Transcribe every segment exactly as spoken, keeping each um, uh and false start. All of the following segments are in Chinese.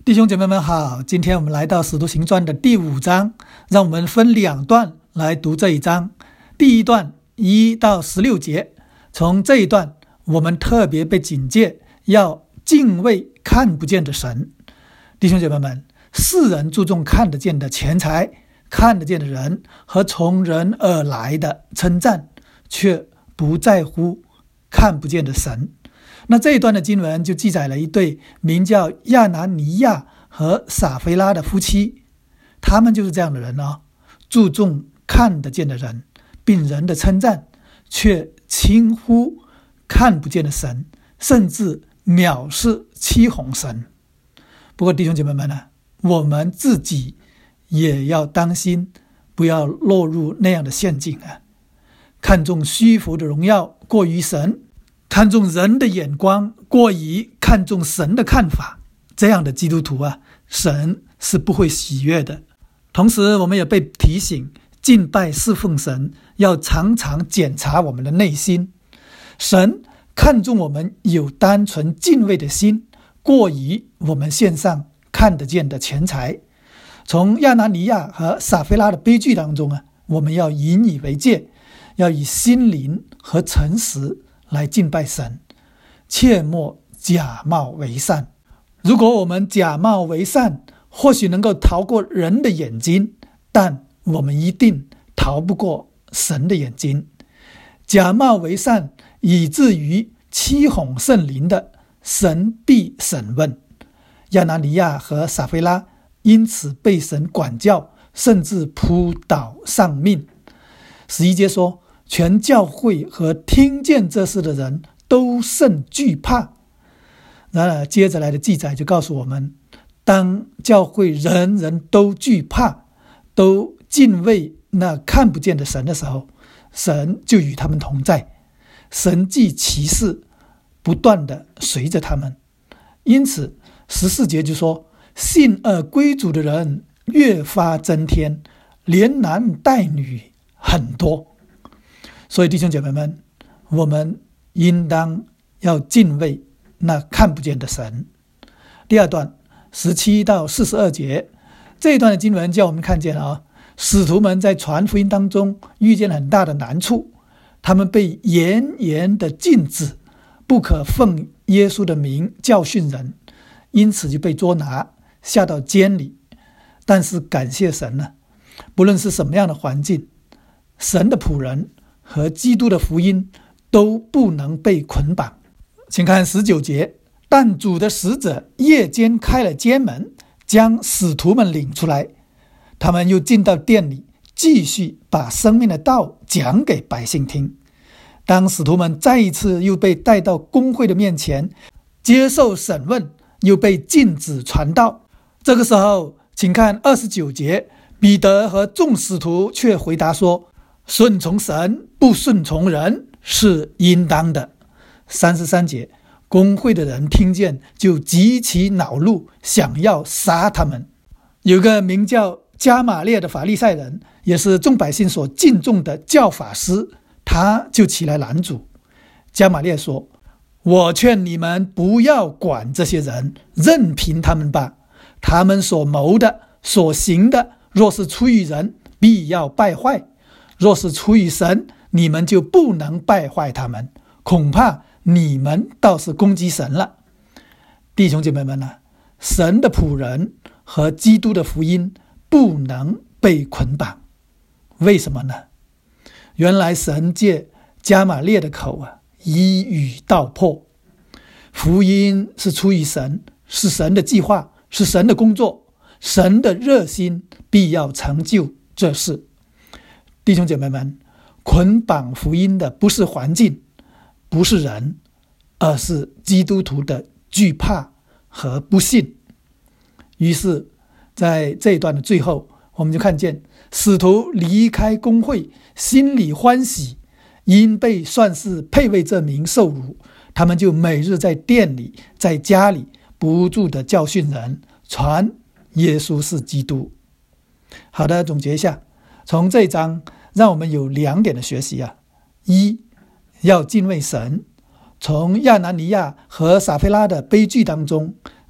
弟兄姐妹们好，今天我们来到使徒行传的第五章，让我们分两段来读这一章。第一段一到十六节，从这一段我们特别被警戒要敬畏看不见的神。弟兄姐妹们，世人注重看得见的钱财、看得见的人和从人而来的称赞，却不在乎看不见的神。那这一段的经文就记载了一对名叫亚拿尼亚和撒非拉的夫妻，他们就是这样的人哦，注重看得见的人并人的称赞，却轻忽看不见的神，甚至藐视欺哄神。不过弟兄姐妹们呢，我们自己也要当心，不要落入那样的陷阱啊！看重虚浮的荣耀过于神，看重人的眼光过于看重神的看法，这样的基督徒啊，神是不会喜悦的。同时我们也被提醒，敬拜侍奉神要常常检查我们的内心。神看重我们有单纯敬畏的心，过于我们献上看得见的钱财。从亚拿尼亚和撒非拉的悲剧当中啊，我们要引以为戒，要以心灵和诚实来敬拜神，切莫假冒为善。如果我们假冒为善，或许能够逃过人的眼睛，但我们一定逃不过神的眼睛。假冒为善以至于欺哄圣灵的，神必审问。亚拿尼亚和撒非拉因此被神管教，甚至扑倒丧命。十一节说，全教会和听见这事的人都甚惧怕。然而接着来的记载就告诉我们，当教会人人都惧怕，都敬畏那看不见的神的时候，神就与他们同在，神迹奇事不断的随着他们。因此十四节就说，信而归主的人越发增添，连男带女很多。所以弟兄姐妹们，我们应当要敬畏那看不见的神。第二段十七到四十二节，这一段的经文叫我们看见啊，使徒们在传福音当中遇见很大的难处，他们被严严的禁止，不可奉耶稣的名教训人，因此就被捉拿下到监里。但是感谢神呢，不论是什么样的环境，神的仆人和基督的福音都不能被捆绑。请看十九节，但主的使者夜间开了监门，将使徒们领出来，他们又进到店里，继续把生命的道讲给百姓听。当使徒们再一次又被带到公会的面前接受审问，又被禁止传道。这个时候请看二十九节，彼得和众使徒却回答说，顺从神不顺从人是应当的。三十三节，公会的人听见就极其恼怒，想要杀他们。有个名叫加玛列的法利赛人，也是众百姓所敬重的教法师，他就起来拦阻。加玛列说，我劝你们不要管这些人，任凭他们吧。他们所谋的所行的，若是出于人，必要败坏；若是出于神，你们就不能败坏他们。恐怕你们倒是攻击神了。弟兄姐妹们啊，神的仆人和基督的福音不能被捆绑。为什么呢？原来神借加玛列的口啊，一语道破。福音是出于神，是神的计划，是神的工作，神的热心必要成就这事。弟兄姐妹们，捆绑福音的不是环境，不是人，而是基督徒的惧怕和不信。于是在这一段的最后，我们就看见使徒离开公会，心里欢喜，因被算是配为这名受辱，他们就每日在店里在家里不住的教训人，传耶稣是基督。好的，总结一下，从这一章让我们有两点的学习啊。一，要敬畏神。从亚拿尼亚和撒非拉的悲剧当中，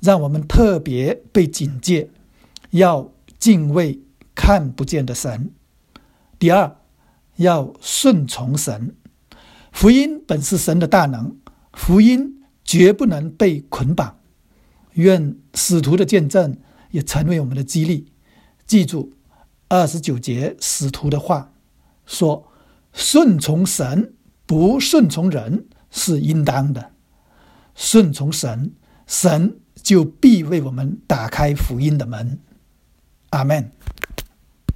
让我们特别被警戒，要敬畏看不见的神。第二，要顺从神。福音本是神的大能，福音绝不能被捆绑。愿使徒的见证也成为我们的激励。记住二十九节使徒的话，说顺从神不顺从人是应当的。顺从神，神就必为我们打开福音的门。阿们。